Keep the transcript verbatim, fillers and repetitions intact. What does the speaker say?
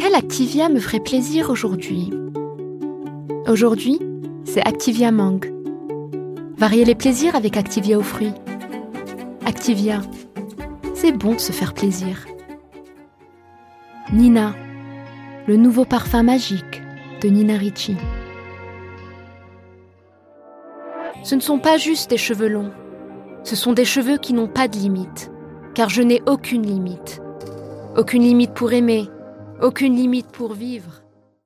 Quel Activia me ferait plaisir aujourd'hui ? Aujourd'hui, c'est Activia Mangue. Varier les plaisirs avec Activia aux fruits. Activia, c'est bon de se faire plaisir. Nina, le nouveau parfum magique de Nina Ricci. Ce ne sont pas juste des cheveux longs, ce sont des cheveux qui n'ont pas de limite, car je n'ai aucune limite. Aucune limite pour aimer, aucune limite pour vivre.